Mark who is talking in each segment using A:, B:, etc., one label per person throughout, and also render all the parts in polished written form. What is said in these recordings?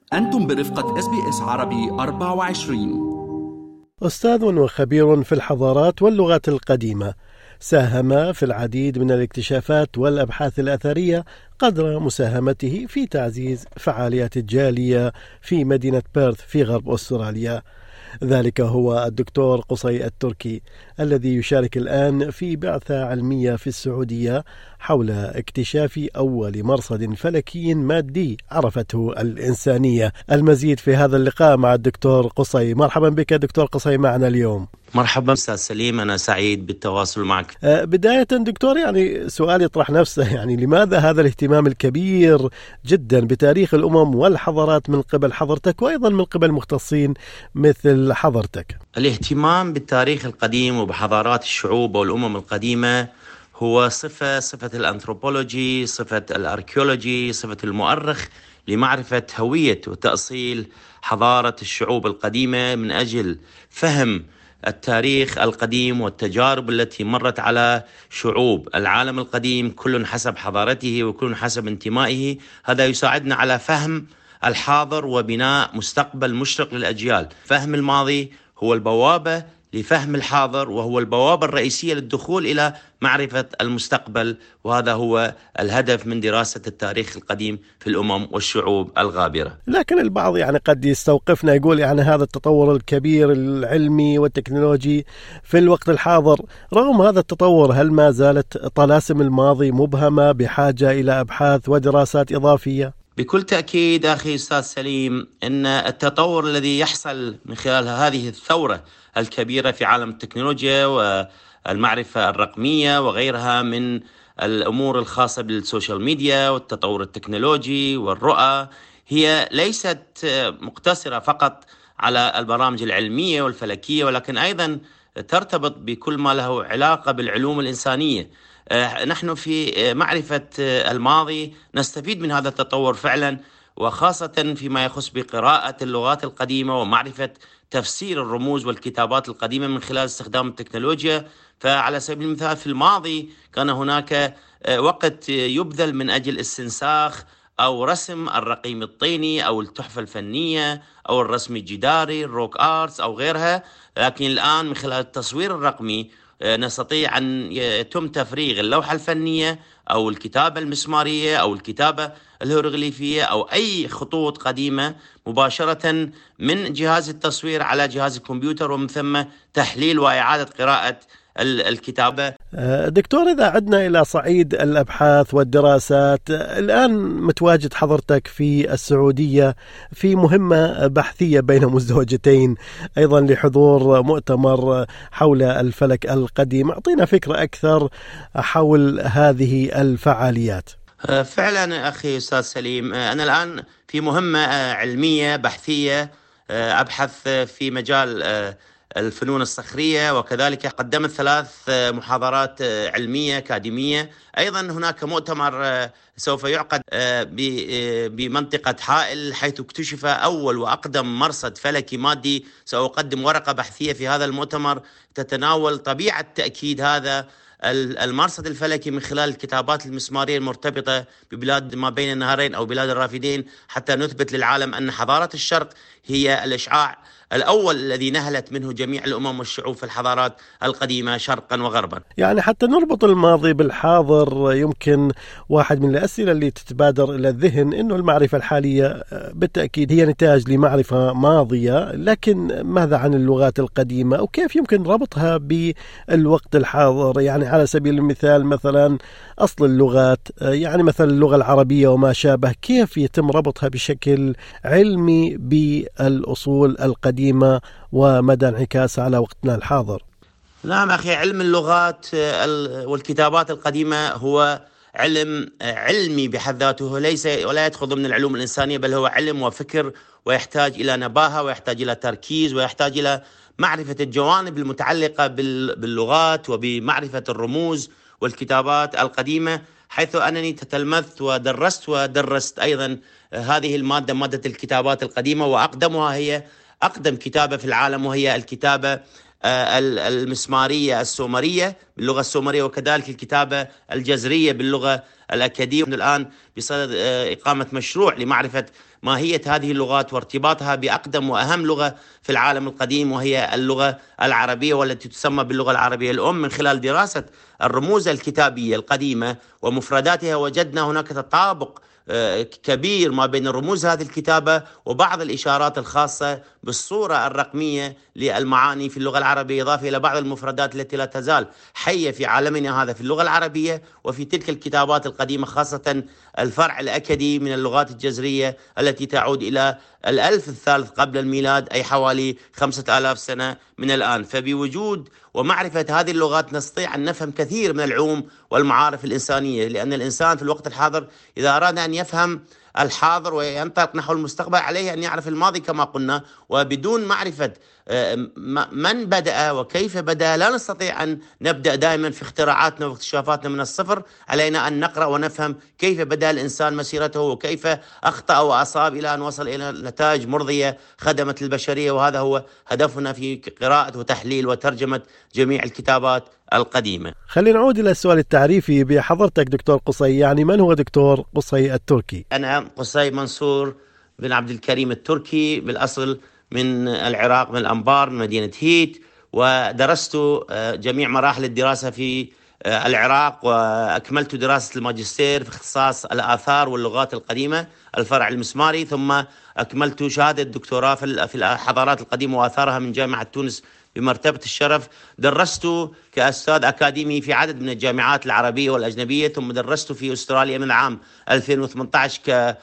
A: أنتم برفقة SBS عربي 24.
B: أستاذ وخبير في الحضارات واللغات القديمة، ساهم في العديد من الاكتشافات والأبحاث الأثرية قدر مساهمته في تعزيز فعاليات الجالية في مدينة بيرث في غرب أستراليا. ذلك هو الدكتور قصي التركي الذي يشارك الآن في بعثة علمية في السعودية حول اكتشاف أول مرصد فلكي مادي عرفته الإنسانية. المزيد في هذا اللقاء مع الدكتور قصي. مرحبا بك دكتور قصي معنا اليوم.
C: مرحبا أستاذ سليم، أنا سعيد بالتواصل معك.
B: بداية دكتور، سؤال يطرح نفسه، لماذا هذا الاهتمام الكبير جدا بتاريخ الأمم والحضارات من قبل حضرتك وأيضا من قبل مختصين مثل حضرتك؟
C: الاهتمام بالتاريخ القديم وبحضارات الشعوب والأمم القديمة هو صفة الأنثروبولوجي، صفة الأركيولوجي، صفة المؤرخ لمعرفة هوية وتأصيل حضارة الشعوب القديمة من أجل فهم التاريخ القديم والتجارب التي مرت على شعوب العالم القديم، كل حسب حضارته وكل حسب انتمائه. هذا يساعدنا على فهم الحاضر وبناء مستقبل مشرق للأجيال. فهم الماضي هو البوابة لفهم الحاضر، وهو البوابة الرئيسية للدخول إلى معرفة المستقبل، وهذا هو الهدف من دراسة التاريخ القديم في الأمم والشعوب الغابرة.
B: لكن البعض قد يستوقفنا، يقول هذا التطور الكبير العلمي والتكنولوجي في الوقت الحاضر، رغم هذا التطور هل ما زالت طلاسم الماضي مبهمة بحاجة إلى أبحاث ودراسات إضافية؟
C: بكل تأكيد أخي أستاذ سليم، أن التطور الذي يحصل من خلال هذه الثورة الكبيرة في عالم التكنولوجيا والمعرفة الرقمية وغيرها من الأمور الخاصة بالسوشيال ميديا والتطور التكنولوجي والرؤى، هي ليست مقتصرة فقط على البرامج العلمية والفلكية، ولكن أيضا ترتبط بكل ما له علاقة بالعلوم الإنسانية. نحن في معرفة الماضي نستفيد من هذا التطور فعلا، وخاصة فيما يخص بقراءة اللغات القديمة ومعرفة تفسير الرموز والكتابات القديمة من خلال استخدام التكنولوجيا. فعلى سبيل المثال في الماضي كان هناك وقت يبذل من أجل استنساخ أو رسم الرقيم الطيني أو التحفة الفنية أو الرسم الجداري الروك آرتس أو غيرها، لكن الآن من خلال التصوير الرقمي نستطيع أن يتم تفريغ اللوحة الفنية أو الكتابة المسمارية أو الكتابة الهيروغليفية أو أي خطوط قديمة مباشرة من جهاز التصوير على جهاز الكمبيوتر، ومن ثم تحليل وإعادة قراءة الكتابة.
B: دكتور، إذا عدنا إلى صعيد الأبحاث والدراسات، الآن متواجد حضرتك في السعودية في مهمة بحثية بين مزدوجتين أيضا لحضور مؤتمر حول الفلك القديم. أعطينا فكرة أكثر حول هذه الفعاليات.
C: فعلا أخي أستاذ سليم، أنا الآن في مهمة علمية بحثية أبحث في مجال الفنون الصخرية، وكذلك قدمت 3 محاضرات علمية أكاديمية. أيضا هناك مؤتمر سوف يعقد بمنطقة حائل، حيث اكتشف أول وأقدم مرصد فلكي مادي. سأقدم ورقة بحثية في هذا المؤتمر تتناول طبيعة تأكيد هذا المرصد الفلكي من خلال الكتابات المسمارية المرتبطة ببلاد ما بين النهرين أو بلاد الرافدين، حتى نثبت للعالم أن حضارة الشرق هي الإشعاع الأول الذي نهلت منه جميع الأمم والشعوب في الحضارات القديمة شرقا وغربا.
B: حتى نربط الماضي بالحاضر، يمكن واحد من الأسئلة اللي تتبادر إلى الذهن أنه المعرفة الحالية بالتأكيد هي نتاج لمعرفة ماضية، لكن ماذا عن اللغات القديمة وكيف يمكن ربطها بالوقت الحاضر؟ على سبيل المثال مثلا أصل اللغات، مثلا اللغة العربية وما شابه، كيف يتم ربطها بشكل علمي بالأصول القديمة ومدى انعكاسها على وقتنا الحاضر؟
C: نعم أخي، علم اللغات والكتابات القديمة هو علمي بحد ذاته، ليس ولا يدخل ضمن العلوم الإنسانية، بل هو علم وفكر، ويحتاج إلى نباهة ويحتاج إلى تركيز ويحتاج إلى معرفة الجوانب المتعلقة باللغات وبمعرفة الرموز والكتابات القديمة، حيث أنني تتلمذت ودرست أيضا هذه المادة، مادة الكتابات القديمة، وأقدمها هي أقدم كتابة في العالم، وهي الكتابة المسمارية السومرية باللغة السومرية، وكذلك الكتابة الجزرية باللغة الأكادية. الآن بصدد إقامة مشروع لمعرفة ماهية هذه اللغات وارتباطها بأقدم وأهم لغة في العالم القديم، وهي اللغة العربية، والتي تسمى باللغة العربية الأم. من خلال دراسة الرموز الكتابية القديمة ومفرداتها وجدنا هناك تطابق كبير ما بين الرموز هذه الكتابة وبعض الإشارات الخاصة بالصورة الرقمية للمعاني في اللغة العربية، إضافة إلى بعض المفردات التي لا تزال حية في عالمنا هذا في اللغة العربية وفي تلك الكتابات القديمة، خاصة الفرع الأكدي من اللغات الجزرية التي تعود إلى الألف الثالث قبل الميلاد، أي حوالي 5000 سنة من الآن. فبوجود ومعرفة هذه اللغات نستطيع أن نفهم كثير من العلوم والمعارف الإنسانية، لأن الإنسان في الوقت الحاضر إذا أراد أن يفهم الحاضر وينطلق نحو المستقبل عليه أن يعرف الماضي كما قلنا، وبدون معرفة من بدأ وكيف بدأ لا نستطيع أن نبدأ دائما في اختراعاتنا واكتشافاتنا من الصفر. علينا أن نقرأ ونفهم كيف بدأ الإنسان مسيرته وكيف أخطأ وأصاب إلى أن وصل إلى نتائج مرضية خدمت البشرية، وهذا هو هدفنا في قراءة وتحليل وترجمة جميع الكتابات القديمة.
B: خلينا نعود إلى السؤال التعريفي بحضرتك دكتور قصي. يعني من هو دكتور قصي التركي؟
C: أنا قصي منصور بن عبد الكريم التركي، بالأصل من العراق، من الأنبار، من مدينة هيت، ودرست جميع مراحل الدراسة في العراق، وأكملت دراسة الماجستير في اختصاص الآثار واللغات القديمة الفرع المسماري، ثم أكملت شهادة الدكتوراه في الحضارات القديمة وآثارها من جامعة تونس بمرتبة الشرف. درست كأستاذ أكاديمي في عدد من الجامعات العربية والأجنبية، ثم درست في أستراليا من عام 2018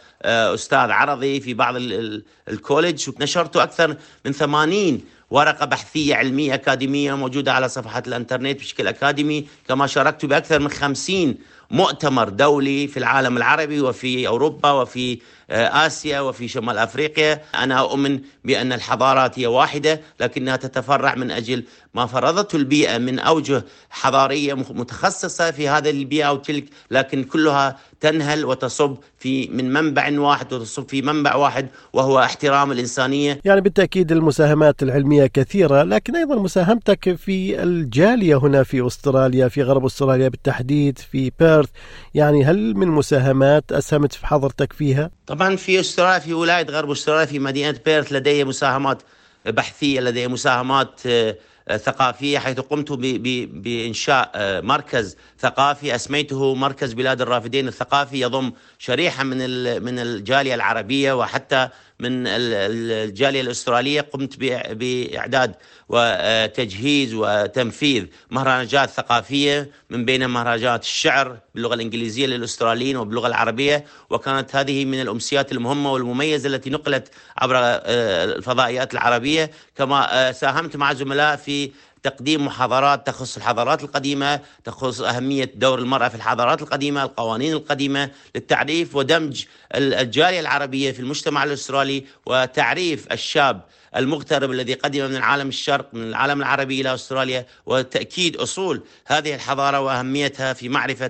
C: كأستاذ عرضي في بعض الكوليدج، ونشرت أكثر من 80 ورقة بحثية علمية أكاديمية موجودة على صفحات الإنترنت بشكل أكاديمي، كما شاركت بأكثر من 50 مؤتمر دولي في العالم العربي وفي أوروبا وفي آسيا وفي شمال أفريقيا. أنا أؤمن بأن الحضارات هي واحدة لكنها تتفرع من أجل ما فرضته البيئة من أوجه حضارية متخصصة في هذه البيئة أو تلك، لكن كلها تنهل وتصب من منبع واحد وتصب في منبع واحد وهو احترام الإنسانية.
B: يعني بالتأكيد المساهمات العلمية كثيرة، لكن أيضا مساهمتك في الجالية هنا في أستراليا، في غرب أستراليا بالتحديد في بيرث، يعني هل من مساهمات أسهمت في حضرتك فيها؟
C: طبعا في أستراليا، في ولاية غرب أستراليا في مدينة بيرث لدي مساهمات بحثية، لدي مساهمات ثقافية، حيث قمت بإنشاء مركز ثقافي أسميته مركز بلاد الرافدين الثقافي، يضم شريحة من الجالية العربية وحتى من الجالية الأسترالية. قمت بإعداد وتجهيز وتنفيذ مهرجانات ثقافية، من بين مهرجانات الشعر باللغة الإنجليزية للأستراليين وباللغة العربية، وكانت هذه من الأمسيات المهمة والمميزة التي نقلت عبر الفضائيات العربية. كما ساهمت مع زملاء في تقديم محاضرات تخص الحضارات القديمة، تخص أهمية دور المرأة في الحضارات القديمة، القوانين القديمة، للتعريف ودمج الجالية العربية في المجتمع الأسترالي، وتعريف الشاب المغترب الذي قدم من العالم الشرق من العالم العربي إلى أستراليا، وتأكيد أصول هذه الحضارة وأهميتها في معرفة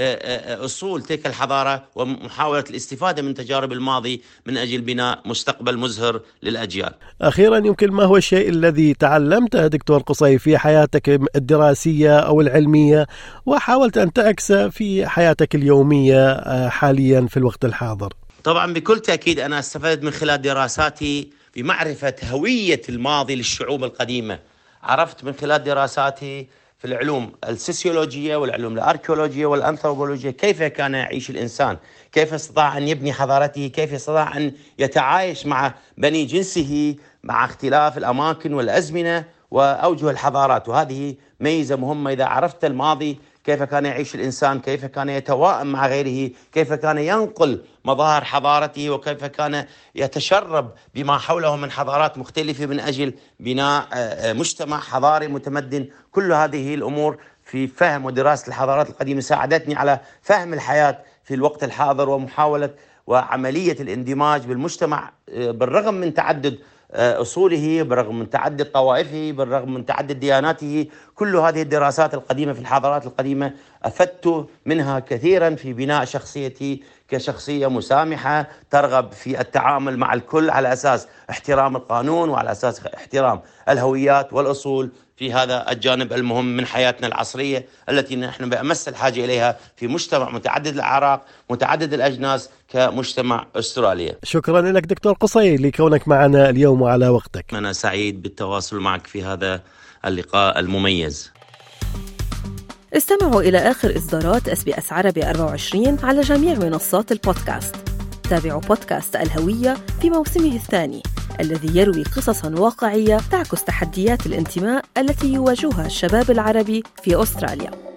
C: أصول تلك الحضارة ومحاولة الاستفادة من تجارب الماضي من أجل بناء مستقبل مزهر للأجيال.
B: أخيرا، يمكن ما هو الشيء الذي تعلمته دكتور قصي في حياتك الدراسية أو العلمية وحاولت أن تعكسه في حياتك اليومية حاليا في الوقت الحاضر؟
C: طبعا بكل تأكيد أنا استفدت من خلال دراساتي بمعرفة هوية الماضي للشعوب القديمة. عرفت من خلال دراساتي في العلوم السوسيولوجية والعلوم الأركيولوجية والأنثروبولوجية كيف كان يعيش الإنسان، كيف استطاع أن يبني حضارته، كيف استطاع أن يتعايش مع بني جنسه مع اختلاف الأماكن والأزمنة وأوجه الحضارات. وهذه ميزة مهمة، إذا عرفت الماضي كيف كان يعيش الإنسان، كيف كان يتواءم مع غيره، كيف كان ينقل مظاهر حضارته، وكيف كان يتشرب بما حوله من حضارات مختلفة من أجل بناء مجتمع حضاري متمدن. كل هذه الأمور في فهم ودراسة الحضارات القديمة ساعدتني على فهم الحياة في الوقت الحاضر ومحاولة وعملية الاندماج بالمجتمع بالرغم من تعدد أصوله، بالرغم من تعدد طوائفه، بالرغم من تعدد دياناته. كل هذه الدراسات القديمة في الحضارات القديمة أفدت منها كثيرا في بناء شخصيتي كشخصية مسامحة ترغب في التعامل مع الكل على أساس احترام القانون وعلى أساس احترام الهويات والأصول في هذا الجانب المهم من حياتنا العصرية التي نحن بأمس الحاجة إليها في مجتمع متعدد الأعراق متعدد الأجناس. كمجتمع أستراليا.
B: شكرا لك دكتور قصي لكونك معنا اليوم وعلى وقتك.
C: أنا سعيد بالتواصل معك في هذا اللقاء المميز.
D: استمعوا إلى آخر إصدارات SBS عربي 24 على جميع منصات البودكاست. تابعوا بودكاست الهوية في موسمه الثاني الذي يروي قصصاً واقعية تعكس تحديات الانتماء التي يواجهها الشباب العربي في أستراليا.